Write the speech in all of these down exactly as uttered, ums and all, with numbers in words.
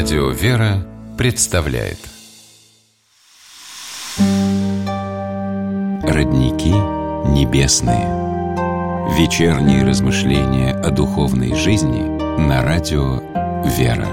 Радио «Вера» представляет Родники небесные. Вечерние размышления о духовной жизни на радио «Вера».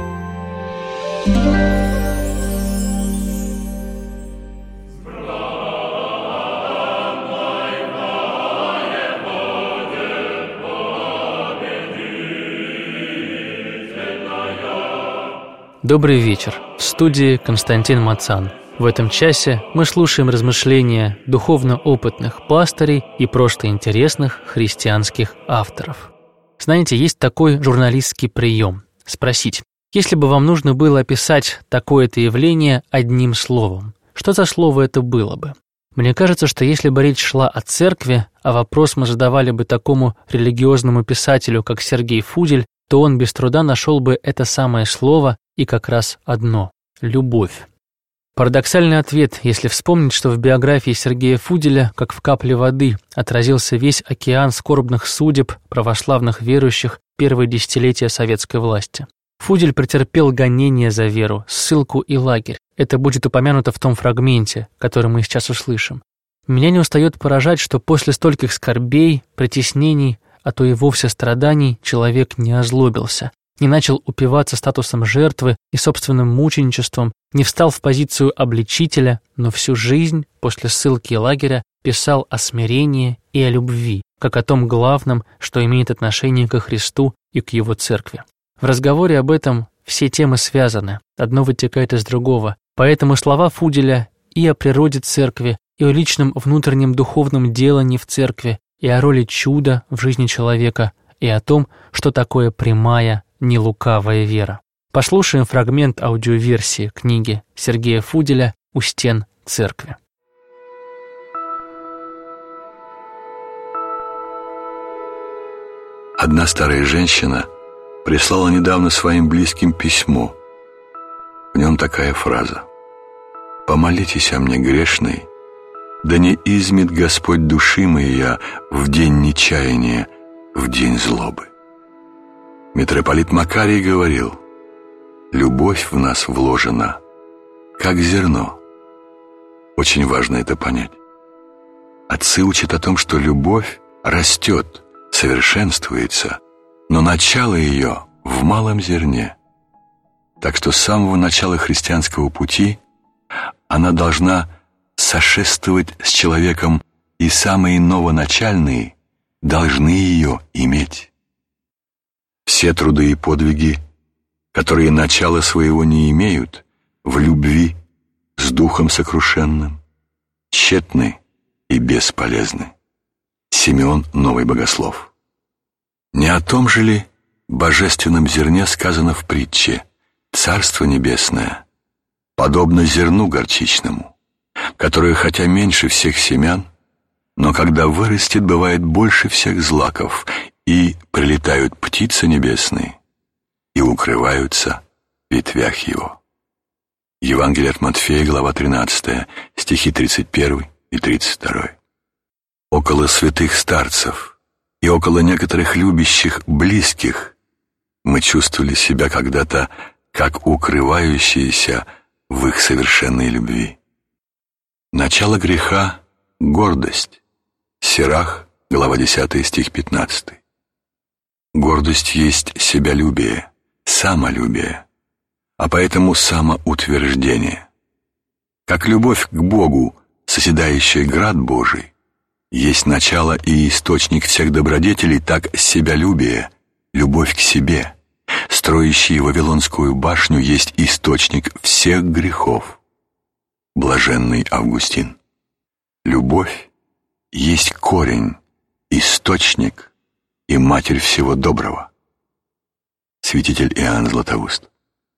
Добрый вечер. В студии Константин Мацан. В этом часе мы слушаем размышления духовно опытных пастырей и просто интересных христианских авторов. Знаете, есть такой журналистский прием – спросить, если бы вам нужно было описать такое-то явление одним словом, что за слово это было бы? Мне кажется, что если бы речь шла о церкви, а вопрос мы задавали бы такому религиозному писателю, как Сергей Фудель, то он без труда нашел бы это самое слово и как раз одно – любовь. Парадоксальный ответ, если вспомнить, что в биографии Сергея Фуделя, как в капле воды, отразился весь океан скорбных судеб православных верующих первые десятилетия советской власти. Фудель претерпел гонения за веру, ссылку и лагерь. Это будет упомянуто в том фрагменте, который мы сейчас услышим. Меня не устает поражать, что после стольких скорбей, притеснений, а то и вовсе страданий, человек не озлобился, не начал упиваться статусом жертвы и собственным мученичеством, не встал в позицию обличителя, но всю жизнь после ссылки и лагеря писал о смирении и о любви, как о том главном, что имеет отношение ко Христу и к Его церкви. В разговоре об этом все темы связаны, одно вытекает из другого, поэтому слова Фуделя и о природе церкви, и о личном внутреннем духовном делании в церкви, и о роли чуда в жизни человека, и о том, что такое прямая, нелукавая вера. Послушаем фрагмент аудиоверсии книги Сергея Фуделя «У стен церкви». Одна старая женщина прислала недавно своим близким письмо. В нем такая фраза: «Помолитесь о мне, грешной, да не измет Господь души моя в день нечаяния, в день злобы». Митрополит Макарий говорил: «Любовь в нас вложена, как зерно». Очень важно это понять. Отцы учат о том, что любовь растет, совершенствуется, но начало ее в малом зерне. Так что с самого начала христианского пути она должна сошествовать с человеком, и самые новоначальные должны ее иметь. Все труды и подвиги, которые начала своего не имеют, в любви, с духом сокрушенным, тщетны и бесполезны. Симеон Новый Богослов. Не о том же ли божественном зерне сказано в притче: «Царство небесное подобно зерну горчичному, которое хотя меньше всех семян, но когда вырастет, бывает больше всех злаков, и прилетают птицы небесные и укрываются в ветвях его». Евангелие от Матфея, глава тринадцатая, стихи тридцать первый и тридцать второй. Около святых старцев и около некоторых любящих близких мы чувствовали себя когда-то как укрывающиеся в их совершенной любви. Начало греха — гордость. Сирах, глава десятая, стих пятнадцатый. Гордость есть себялюбие, самолюбие, а поэтому самоутверждение. Как любовь к Богу, созидающая град Божий, есть начало и источник всех добродетелей, так себялюбие, любовь к себе, строящий Вавилонскую башню, есть источник всех грехов. Блаженный Августин. Любовь есть корень, источник и матерь всего доброго. Святитель Иоанн Златоуст.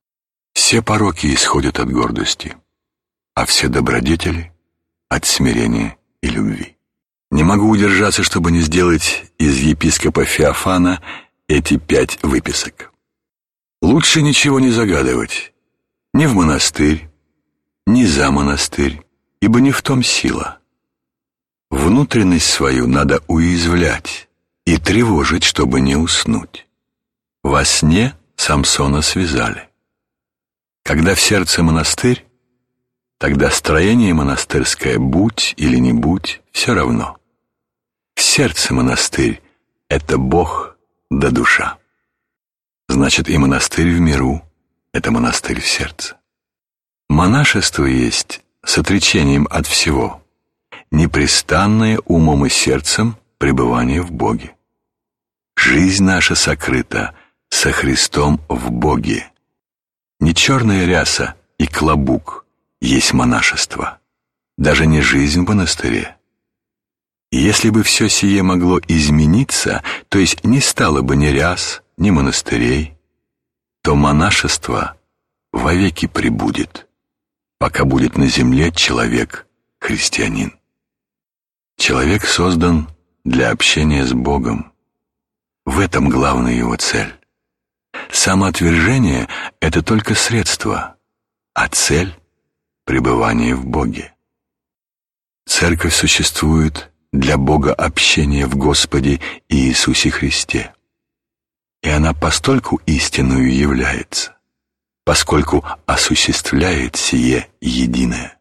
Все пороки исходят от гордости, а все добродетели — от смирения и любви. Не могу удержаться, чтобы не сделать из епископа Феофана эти пять выписок. Лучше ничего не загадывать, ни в монастырь, ни за монастырь, ибо не в том сила. Внутренность свою надо уязвлять и тревожить, чтобы не уснуть. Во сне Самсона связали. Когда в сердце монастырь, тогда строение монастырское, будь или не будь, все равно. В сердце монастырь — это Бог да душа. Значит, и монастырь в миру — это монастырь в сердце. Монашество есть с отречением от всего, непрестанное умом и сердцем пребывание в Боге. Жизнь наша сокрыта со Христом в Боге. Не черная ряса и клобук есть монашество, даже не жизнь в монастыре. И если бы все сие могло измениться, то есть не стало бы ни ряс, ни монастырей, то монашество вовеки пребудет, пока будет на земле человек, христианин. Человек создан для общения с Богом. В этом главная его цель. Самоотвержение — это только средство, а цель — пребывание в Боге. Церковь существует для Бога общения в Господе Иисусе Христе. И она постольку истинную является, поскольку осуществляет сие единое.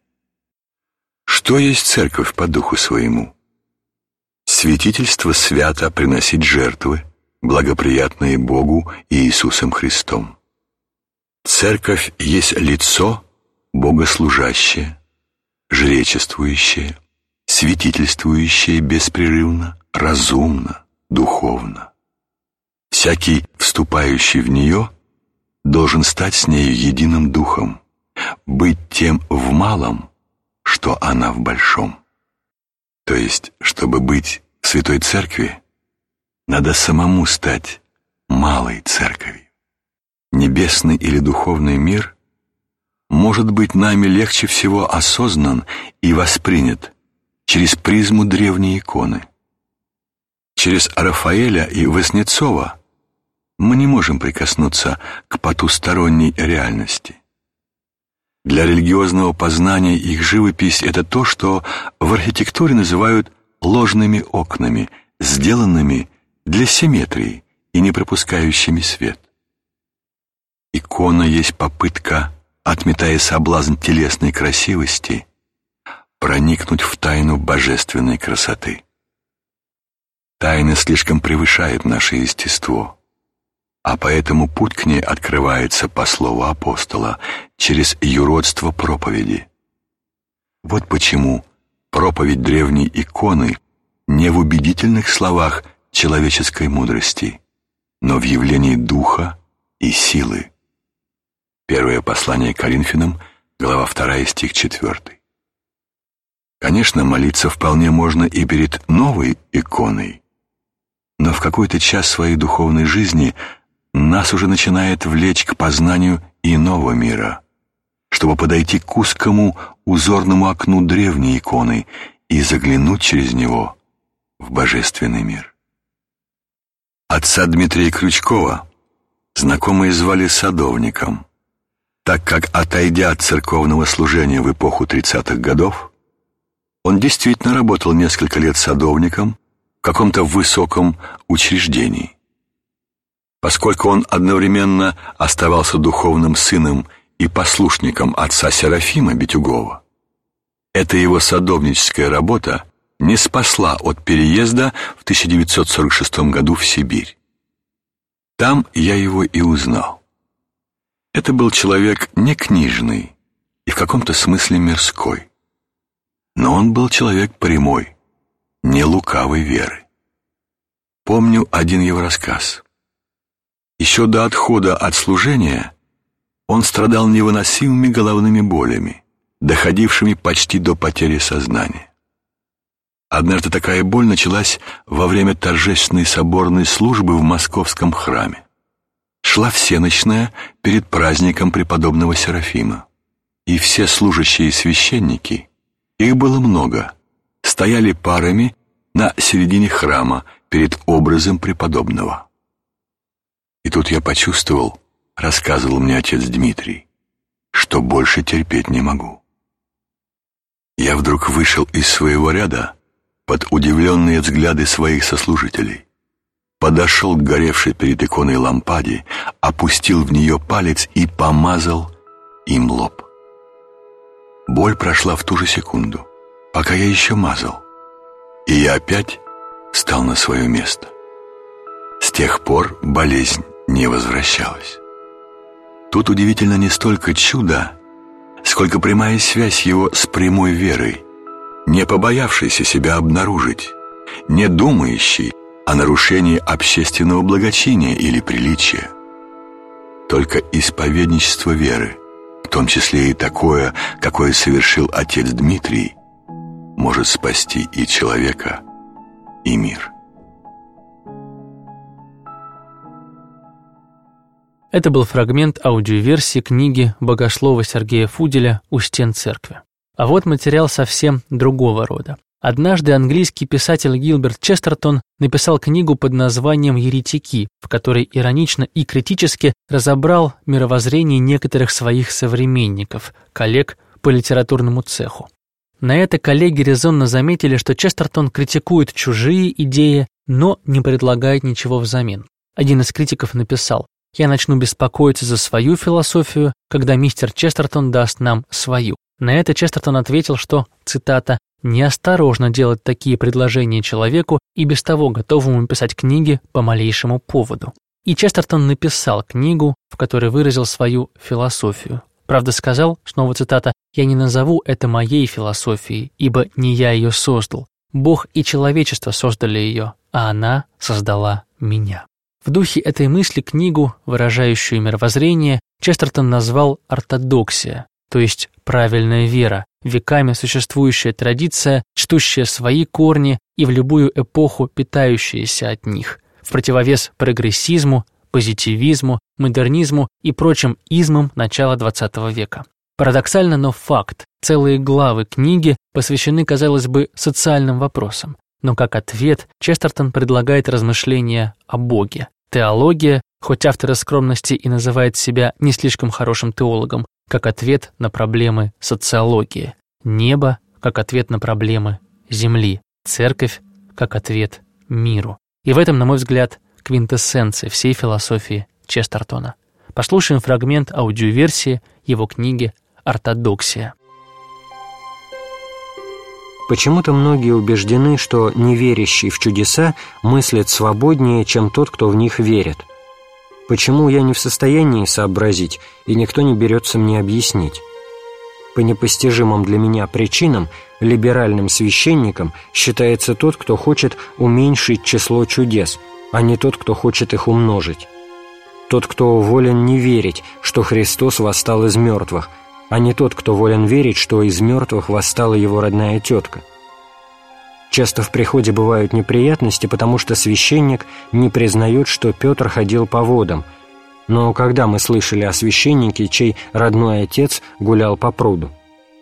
Что есть церковь по духу своему? Святительство свято приносить жертвы, благоприятные Богу и Иисусом Христом. Церковь есть лицо богослужащее, жречествующее, святительствующее беспрерывно, разумно, духовно. Всякий, вступающий в нее, должен стать с нею единым духом, быть тем в малом, что она в большом. То есть, чтобы быть в Святой Церкви, надо самому стать малой церковью. Небесный или духовный мир может быть нами легче всего осознан и воспринят через призму древней иконы. Через Рафаэля и Воснецова мы не можем прикоснуться к потусторонней реальности. Для религиозного познания их живопись — это то, что в архитектуре называют ложными окнами, сделанными для симметрии и не пропускающими свет. Икона есть попытка, отметая соблазн телесной красивости, проникнуть в тайну божественной красоты. Тайна слишком превышает наше естество, а поэтому путь к ней открывается по слову апостола через юродство проповеди. Вот почему проповедь древней иконы не в убедительных словах человеческой мудрости, но в явлении духа и силы. Первое послание к Коринфянам, глава вторая, стих четвёртый. Конечно, молиться вполне можно и перед новой иконой, но в какой-то час своей духовной жизни нас уже начинает влечь к познанию иного мира, чтобы подойти к узкому узорному окну древней иконы и заглянуть через него в божественный мир. Отца Дмитрия Крючкова знакомые звали садовником, так как, отойдя от церковного служения в эпоху тридцатых годов, он действительно работал несколько лет садовником в каком-то высоком учреждении. Поскольку он одновременно оставался духовным сыном и послушником отца Серафима Битюгова, эта его садовническая работа не спасла от переезда в тысяча девятьсот сорок шестом году в Сибирь. Там я его и узнал. Это был человек не книжный и в каком-то смысле мирской, но он был человек прямой, не лукавой веры. Помню один его рассказ. Еще до отхода от служения он страдал невыносимыми головными болями, доходившими почти до потери сознания. Однажды такая боль началась во время торжественной соборной службы в московском храме. Шла всенощная перед праздником преподобного Серафима, и все служащие священники, их было много, стояли парами на середине храма перед образом преподобного. И тут я почувствовал, рассказывал мне отец Дмитрий, что больше терпеть не могу. Я вдруг вышел из своего ряда под удивленные взгляды своих сослужителей, подошел к горевшей перед иконой лампаде, опустил в нее палец и помазал им лоб. Боль прошла в ту же секунду, пока я еще мазал, и я опять стал на свое место. С тех пор болезнь не возвращалась. Тут удивительно не столько чудо, сколько прямая связь его с прямой верой, не побоявшийся себя обнаружить, не думающий о нарушении общественного благочиния или приличия. Только исповедничество веры, в том числе и такое, какое совершил отец Дмитрий, может спасти и человека, и мир. Это был фрагмент аудиоверсии книги богослова Сергея Фуделя «У стен церкви». А вот материал совсем другого рода. Однажды английский писатель Гилберт Честертон написал книгу под названием «Еретики», в которой иронично и критически разобрал мировоззрение некоторых своих современников, коллег по литературному цеху. На это коллеги резонно заметили, что Честертон критикует чужие идеи, но не предлагает ничего взамен. Один из критиков написал: «Я начну беспокоиться за свою философию, когда мистер Честертон даст нам свою». На это Честертон ответил, что, цитата, «неосторожно делать такие предложения человеку и без того готовому писать книги по малейшему поводу». И Честертон написал книгу, в которой выразил свою философию. Правда, сказал, снова цитата, «Я не назову это моей философией, ибо не я ее создал. Бог и человечество создали ее, а она создала меня». В духе этой мысли книгу, выражающую мировоззрение, Честертон назвал «ортодоксия», то есть правильная вера, веками существующая традиция, чтущая свои корни и в любую эпоху питающаяся от них, в противовес прогрессизму, позитивизму, модернизму и прочим измам начала двадцатого века. Парадоксально, но факт, целые главы книги посвящены, казалось бы, социальным вопросам. Но как ответ Честертон предлагает размышления о Боге. Теология, хоть автор из скромности и называет себя не слишком хорошим теологом, как ответ на проблемы социологии. Небо, как ответ на проблемы Земли. Церковь, как ответ миру. И в этом, на мой взгляд, квинтэссенция всей философии Честертона. Послушаем фрагмент аудиоверсии его книги «Ортодоксия». Почему-то многие убеждены, что неверящий в чудеса мыслит свободнее, чем тот, кто в них верит. Почему, я не в состоянии сообразить, и никто не берется мне объяснить. По непостижимым для меня причинам либеральным священником считается тот, кто хочет уменьшить число чудес, а не тот, кто хочет их умножить. Тот, кто волен не верить, что Христос восстал из мертвых, а не тот, кто волен верить, что из мертвых восстала его родная тетка. Часто в приходе бывают неприятности, потому что священник не признает, что Петр ходил по водам. Но когда мы слышали о священнике, чей родной отец гулял по пруду?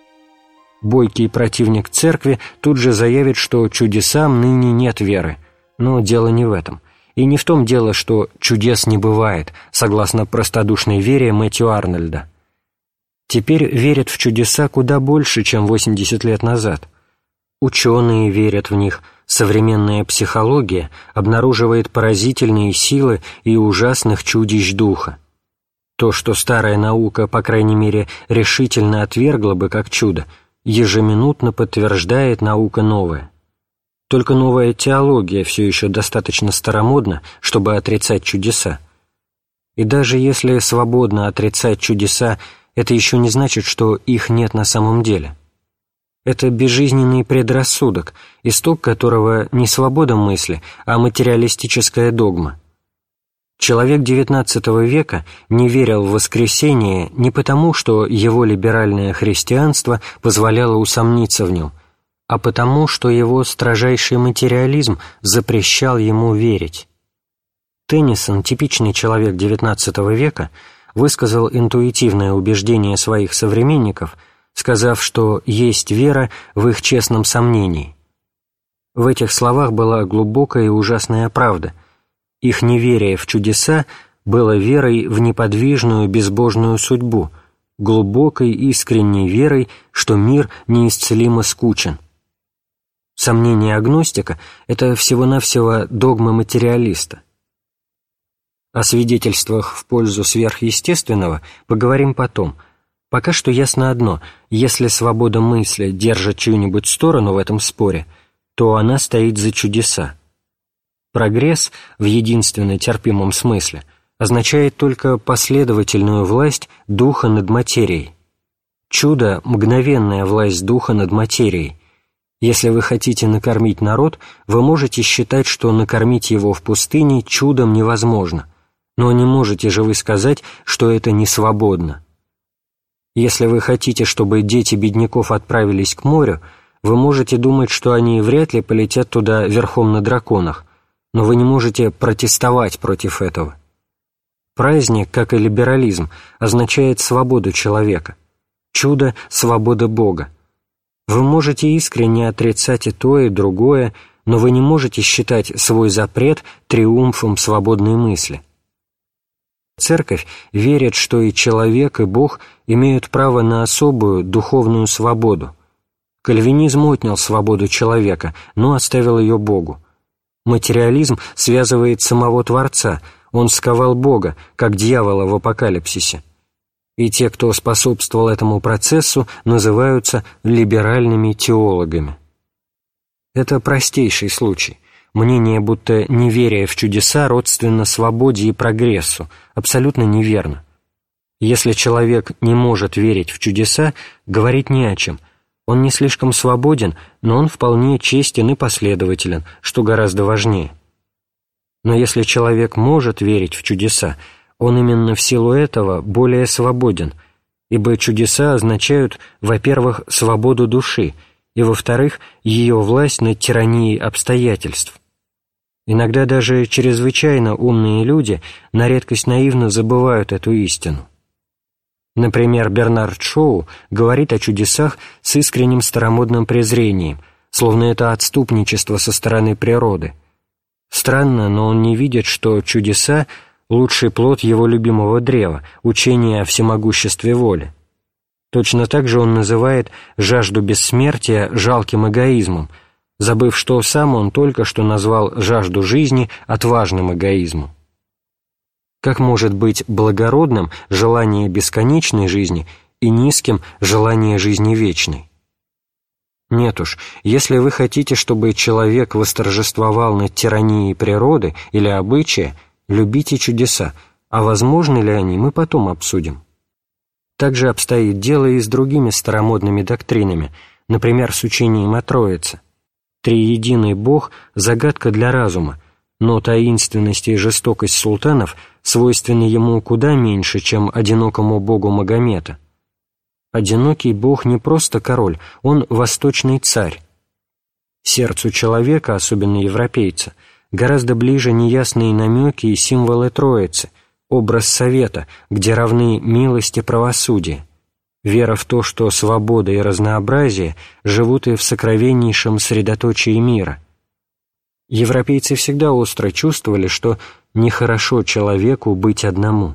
Бойкий противник церкви тут же заявит, что чудесам ныне нет веры. Но дело не в этом. И не в том дело, что чудес не бывает, согласно простодушной вере Мэтью Арнольда. Теперь верят в чудеса куда больше, чем восемьдесят лет назад. Ученые верят в них, современная психология обнаруживает поразительные силы и ужасных чудищ духа. То, что старая наука, по крайней мере, решительно отвергла бы как чудо, ежеминутно подтверждает наука новая. Только новая теология все еще достаточно старомодна, чтобы отрицать чудеса. И даже если свободно отрицать чудеса, это еще не значит, что их нет на самом деле. Это безжизненный предрассудок, исток которого не свобода мысли, а материалистическая догма. Человек девятнадцатого века не верил в воскресение не потому, что его либеральное христианство позволяло усомниться в нем, а потому, что его строжайший материализм запрещал ему верить. Теннисон, типичный человек девятнадцатого века, высказал интуитивное убеждение своих современников, сказав, что есть вера в их честном сомнении. В этих словах была глубокая и ужасная правда. Их неверие в чудеса было верой в неподвижную безбожную судьбу, глубокой искренней верой, что мир неисцелимо скучен. Сомнение агностика — это всего-навсего догма материалиста. О свидетельствах в пользу сверхъестественного поговорим потом, Пока что ясно одно: если свобода мысли держит чью-нибудь сторону в этом споре, то она стоит за чудеса. Прогресс в единственно терпимом смысле означает только последовательную власть духа над материей. Чудо — мгновенная власть духа над материей. Если вы хотите накормить народ, вы можете считать, что накормить его в пустыне чудом невозможно, но не можете же вы сказать, что это не свободно. Если вы хотите, чтобы дети бедняков отправились к морю, вы можете думать, что они вряд ли полетят туда верхом на драконах, но вы не можете протестовать против этого. Праздник, как и либерализм, означает свободу человека. Чудо — свобода Бога. Вы можете искренне отрицать и то, и другое, но вы не можете считать свой запрет триумфом свободной мысли. Церковь верит, что и человек, и Бог имеют право на особую духовную свободу. Кальвинизм отнял свободу человека, но оставил ее Богу. Материализм связывает самого Творца, он сковал Бога, как дьявола в Апокалипсисе. И те, кто способствовал этому процессу, называются либеральными теологами. Это простейший случай. Мнение, будто неверие в чудеса родственно свободе и прогрессу, абсолютно неверно. Если человек не может верить в чудеса, говорить не о чем. Он не слишком свободен, но он вполне честен и последователен, что гораздо важнее. Но если человек может верить в чудеса, он именно в силу этого более свободен, ибо чудеса означают, во-первых, свободу души, и, во-вторых, ее власть над тиранией обстоятельств. Иногда даже чрезвычайно умные люди на редкость наивно забывают эту истину. Например, Бернард Шоу говорит о чудесах с искренним старомодным презрением, словно это отступничество со стороны природы. Странно, но он не видит, что чудеса — лучший плод его любимого древа, учения о всемогуществе воли. Точно так же он называет жажду бессмертия жалким эгоизмом, забыв, что сам он только что назвал жажду жизни отважным эгоизмом. Как может быть благородным желание бесконечной жизни и низким желание жизни вечной? Нет уж, если вы хотите, чтобы человек восторжествовал над тиранией природы или обычая, любите чудеса, а возможны ли они, мы потом обсудим. Так же обстоит дело и с другими старомодными доктринами, например, с учением о Троице. Триединый Бог — загадка для разума, но таинственность и жестокость султанов свойственны ему куда меньше, чем одинокому богу Магомета. Одинокий Бог не просто король, он восточный царь. Сердцу человека, особенно европейца, гораздо ближе неясные намеки и символы Троицы, образ совета, где равны милость и правосудие, вера в то, что свобода и разнообразие живут и в сокровеннейшем средоточии мира. Европейцы всегда остро чувствовали, что нехорошо человеку быть одному.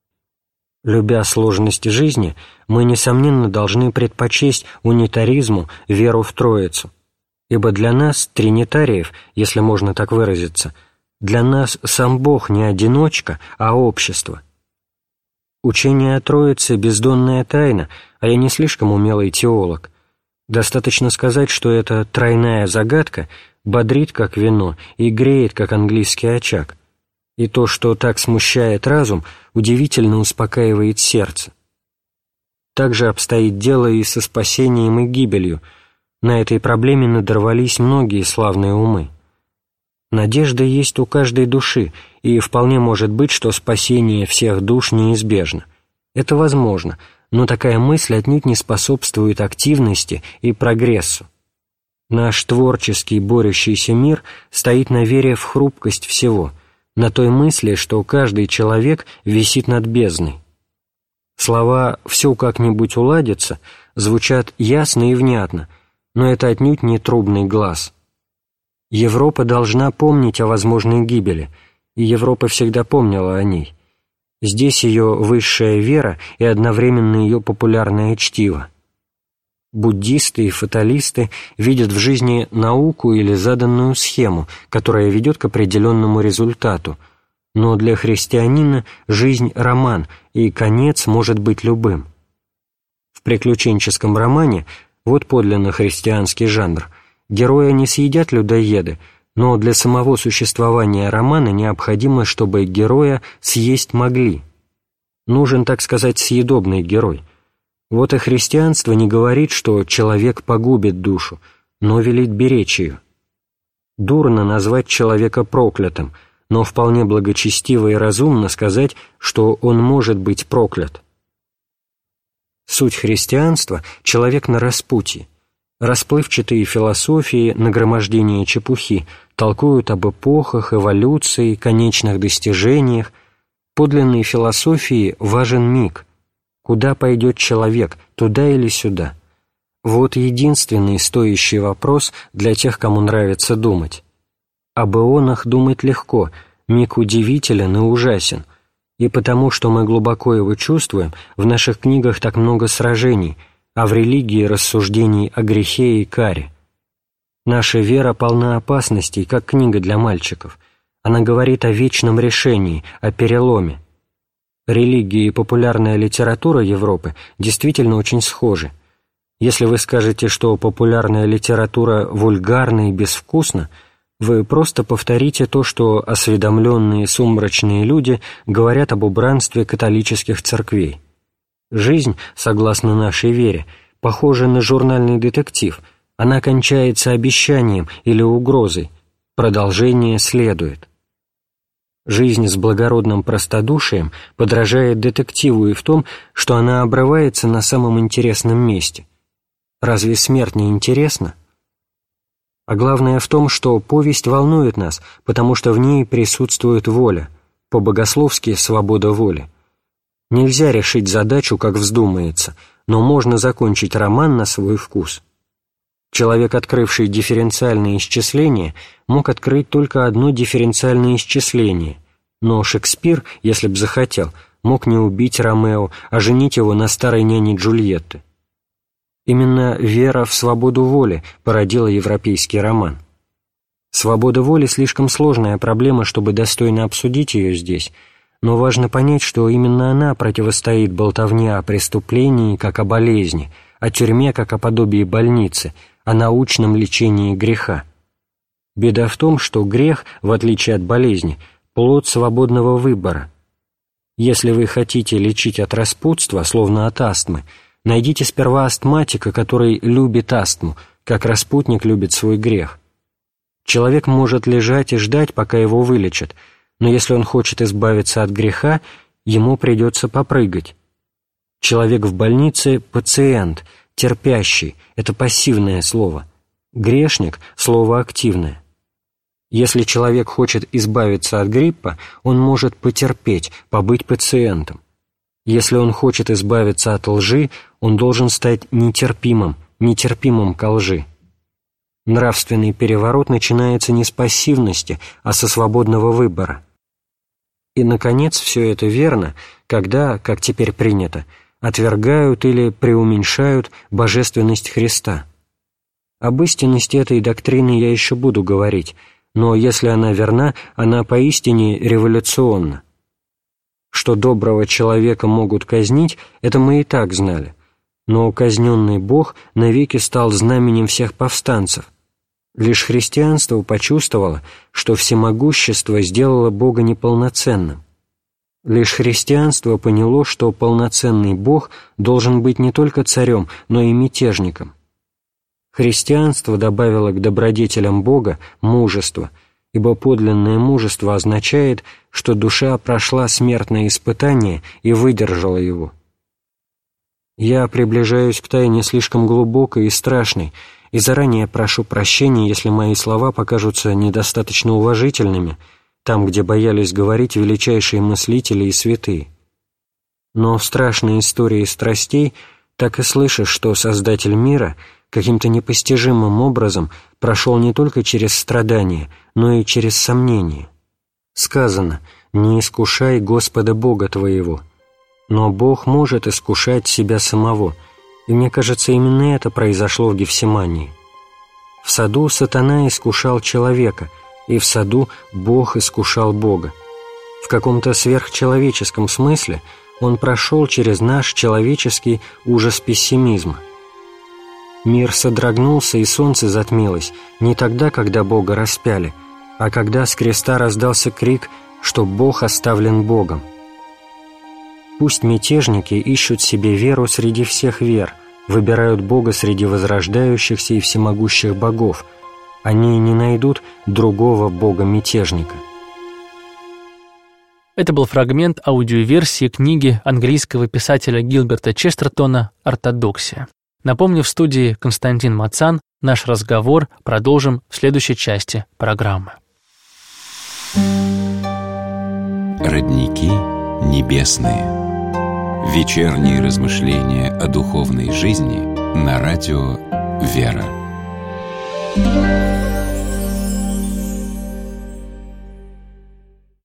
Любя сложности жизни, мы, несомненно, должны предпочесть унитаризму веру в Троицу, ибо для нас, тринитариев, если можно так выразиться, для нас сам Бог не одиночка, а общество. Учение о Троице — бездонная тайна, а я не слишком умелый теолог. Достаточно сказать, что эта тройная загадка бодрит, как вино, и греет, как английский очаг. И то, что так смущает разум, удивительно успокаивает сердце. Так же обстоит дело и со спасением и гибелью. На этой проблеме надорвались многие славные умы. Надежда есть у каждой души, и вполне может быть, что спасение всех душ неизбежно. Это возможно, но такая мысль отнюдь не способствует активности и прогрессу. Наш творческий борющийся мир стоит на вере в хрупкость всего, на той мысли, что каждый человек висит над бездной. Слова «все как-нибудь уладится» звучат ясно и внятно, но это отнюдь не трубный глаз. Европа должна помнить о возможной гибели, и Европа всегда помнила о ней. Здесь ее высшая вера и одновременно ее популярное чтиво. Буддисты и фаталисты видят в жизни науку или заданную схему, которая ведет к определенному результату, но для христианина жизнь — роман, и конец может быть любым. В приключенческом романе, вот подлинно христианский жанр, героя не съедят людоеды, но для самого существования романа необходимо, чтобы героя съесть могли. Нужен, так сказать, съедобный герой. Вот и христианство не говорит, что человек погубит душу, но велит беречь ее. Дурно назвать человека проклятым, но вполне благочестиво и разумно сказать, что он может быть проклят. Суть христианства – человек на распутье. Расплывчатые философии, нагромождение чепухи толкуют об эпохах, эволюции, конечных достижениях. Подлинной философии важен миг. Куда пойдет человек, туда или сюда? Вот единственный стоящий вопрос для тех, кому нравится думать. Об эонах думать легко, миг удивителен и ужасен. И потому, что мы глубоко его чувствуем, в наших книгах так много сражений, а в религии рассуждений о грехе и каре. Наша вера полна опасностей, как книга для мальчиков. Она говорит о вечном решении, о переломе. Религия и популярная литература Европы действительно очень схожи. Если вы скажете, что популярная литература вульгарна и безвкусна, вы просто повторите то, что осведомленные сумрачные люди говорят об убранстве католических церквей. Жизнь, согласно нашей вере, похожа на журнальный детектив. Она кончается обещанием или угрозой. Продолжение следует. Жизнь с благородным простодушием подражает детективу и в том, что она обрывается на самом интересном месте. Разве смерть не интересна? А главное в том, что повесть волнует нас, потому что в ней присутствует воля, по-богословски свобода воли. Нельзя решить задачу, как вздумается, но можно закончить роман на свой вкус. Человек, открывший дифференциальное исчисление, мог открыть только одно дифференциальное исчисление, но Шекспир, если б захотел, мог не убить Ромео, а женить его на старой няне Джульетты. Именно вера в свободу воли породила европейский роман. Свобода воли — слишком сложная проблема, чтобы достойно обсудить ее здесь, но важно понять, что именно она противостоит болтовне о преступлении как о болезни, о тюрьме как о подобии больницы, о научном лечении греха. Беда в том, что грех, в отличие от болезни, плод свободного выбора. Если вы хотите лечить от распутства, словно от астмы, найдите сперва астматика, который любит астму, как распутник любит свой грех. Человек может лежать и ждать, пока его вылечат, но если он хочет избавиться от греха, ему придется попрыгать. Человек в больнице – пациент, терпящий – это пассивное слово. Грешник – слово активное. Если человек хочет избавиться от гриппа, он может потерпеть, побыть пациентом. Если он хочет избавиться от лжи, он должен стать нетерпимым, нетерпимым ко лжи. Нравственный переворот начинается не с пассивности, а со свободного выбора. И, наконец, все это верно, когда, как теперь принято, отвергают или преуменьшают божественность Христа. Об истинности этой доктрины я еще буду говорить, но если она верна, она поистине революционна. Что доброго человека могут казнить, это мы и так знали, но казненный Бог навеки стал знаменем всех повстанцев. Лишь христианство почувствовало, что всемогущество сделало Бога неполноценным. Лишь христианство поняло, что полноценный Бог должен быть не только царем, но и мятежником. Христианство добавило к добродетелям Бога мужество, ибо подлинное мужество означает, что душа прошла смертное испытание и выдержала его. Я приближаюсь к тайне слишком глубокой и страшной, и заранее прошу прощения, если мои слова покажутся недостаточно уважительными, там, где боялись говорить величайшие мыслители и святые. Но в страшной истории страстей так и слышишь, что Создатель мира каким-то непостижимым образом прошел не только через страдания, но и через сомнения. Сказано: «Не искушай Господа Бога твоего». Но Бог может искушать себя самого, и мне кажется, именно это произошло в Гефсимании. В саду сатана искушал человека, и в саду Бог искушал Бога. В каком-то сверхчеловеческом смысле Он прошел через наш человеческий ужас пессимизма. Мир содрогнулся, и солнце затмилось не тогда, когда Бога распяли, а когда с креста раздался крик, что Бог оставлен Богом. Пусть мятежники ищут себе веру среди всех вер, выбирают Бога среди возрождающихся и всемогущих богов. Они не найдут другого Бога-мятежника. Это был фрагмент аудиоверсии книги английского писателя Гилберта Честертона «Ортодоксия». Напомню, в студии Константин Мацан. Наш разговор продолжим в следующей части программы. Родники небесные. Вечерние размышления о духовной жизни на радио «Вера».